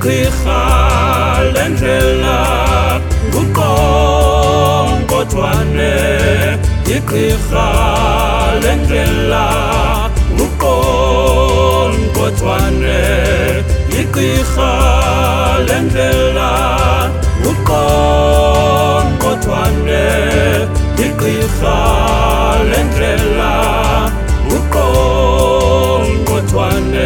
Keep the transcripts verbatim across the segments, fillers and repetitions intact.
igqirha lendlela nguqongqothwane, igqirha lendlela nguqongqothwane, igqirha lendlela nguqongqothwane, igqirha lendlela nguqongqothwane.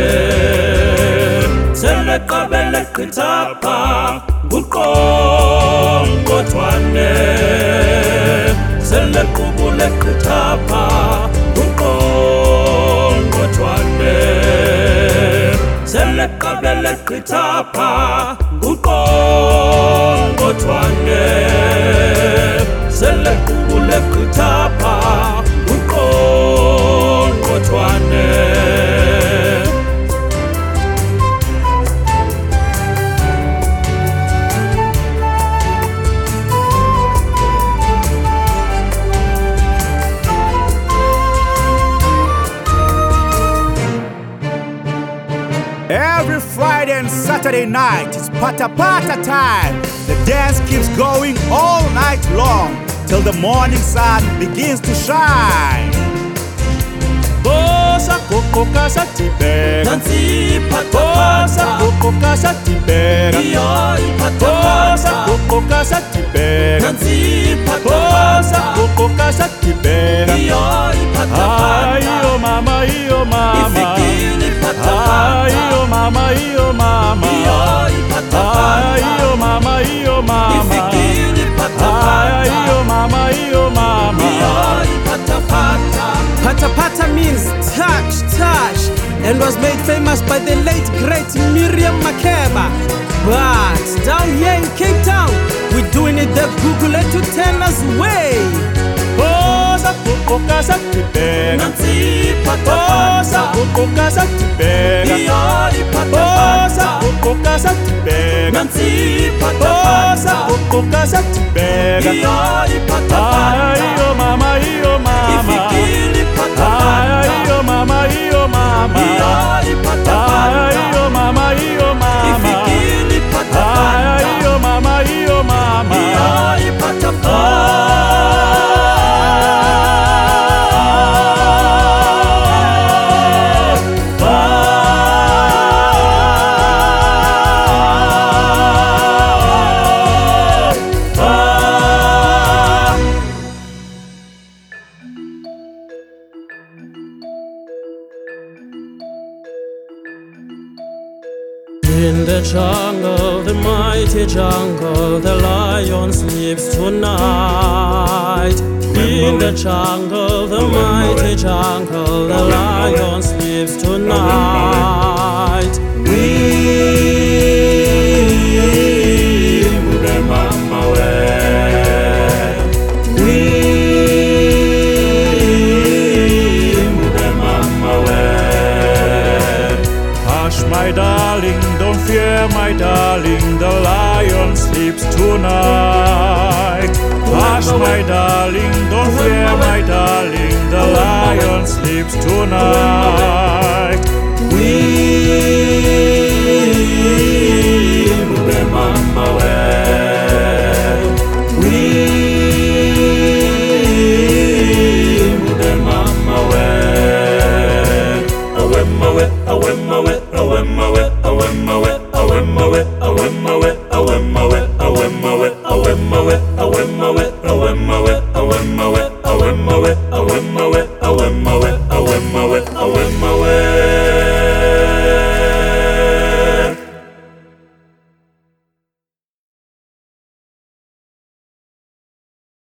Seleqabele qithapha nguqongqothwane, selequbule qithapha nguqongqothwane, seleqabele qithapha nguqongqothwane, selequbule qithapha nguqongqothwane. Every Friday and Saturday night, it's pata pata time. The dance keeps going all night long till the morning sun begins to shine. Bosa koko kasa tibega, Nansi pata bosa pata, koko kasa tibega, Iyoi pata bosa pata, koko kasa tibega, Nansi pata bosa pata, koko kasa tibega. Iyoi pata Ay, pata, yo mama, yo mama. Ifikili pata Ay, pata, yo mama, yo mama. Iyoi pata Ay, pata, yo mama, yo mama. Ifikili pata Ay, pata, yo mama, yo mama. Iyoi pata pata. Pata Pata means touch, touch, and was made famous by the late great Miriam Makeba. But down here in Cape Town, we're doing it the Google to Tenors way. Bosa koko kasa tibega, Nansi pata bosa pata, koko kasa tibega, Iyoi pata bosa pata, koko kasa tibega, Nansi pata bosa pata, koko kasa tibega. Iyoi pata Ay, pata, yo mama, yo mama. Ifikili pata Ay, pata, yo mama, yo mama. Iyoi pata Ay, pata, yo mama, yo mama. Ifikili pata Ay, pata, yo mama, yo mama. Iyoi pata pata. In the jungle, the mighty jungle, the lion sleeps tonight. In the jungle, the mighty jungle, the lion sleeps tonight. Hush, my darling, don't fear, my darling, the lion sleeps tonight. Hush, my darling, don't fear, my darling, the lion sleeps tonight. We